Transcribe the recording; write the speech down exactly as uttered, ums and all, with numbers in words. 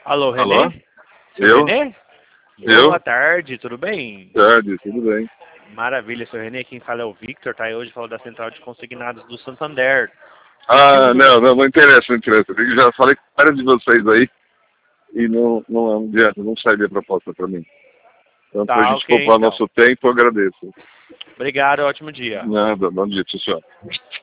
Alô, Alô? Renê? Seu Eu? Renê? Eu? Boa tarde, tudo bem? Tarde, tudo bem. Maravilha, seu Renê. Quem fala é o Victor, tá? E hoje falo da Central de Consignados do Santander. Ah, não, não, não interessa, não interessa. Eu já falei com vários de vocês aí e não, não, não adianta, não sai a proposta para mim. Então, para a Tá, gente ok, poupar então. nosso tempo, eu agradeço. Obrigado, ótimo dia. Nada, bom dia, tchau, tchau.